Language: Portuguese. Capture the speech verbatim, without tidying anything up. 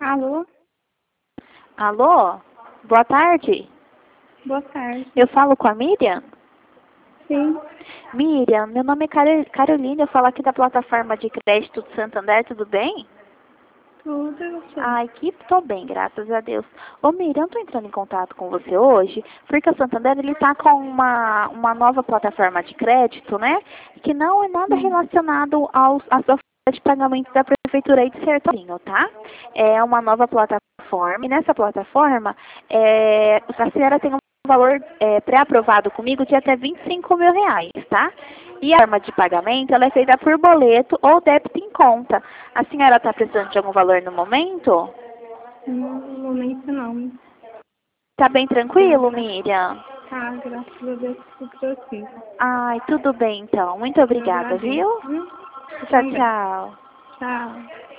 Alô? Alô? Boa tarde. Boa tarde. Eu falo com a Miriam? Sim. Miriam, meu nome é Caro- Carolina, eu falo aqui da plataforma de crédito do Santander, tudo bem? Tudo eu sei. Ai, que tô bem, graças a Deus. Ô Miriam, eu tô entrando em contato com você hoje, porque o Santander, ele tá com uma, uma nova plataforma de crédito, né? Que não é nada Sim. relacionado aos, às ofertas de pagamento da Prefeitura aí de Sertãozinho, tá? É uma nova plataforma, e nessa plataforma, é, a senhora tem um valor é, pré-aprovado comigo de até vinte e cinco mil reais, tá? E a forma de pagamento, ela é feita por boleto ou débito em conta. A senhora está precisando de algum valor no momento? No momento não. Tá bem tranquilo, Miriam? Tá, graças a Deus, tudo tranquilo. Ai, tudo bem então. Muito obrigada, Agradeço. viu? Viu? Tchau, Também. tchau. Tchau.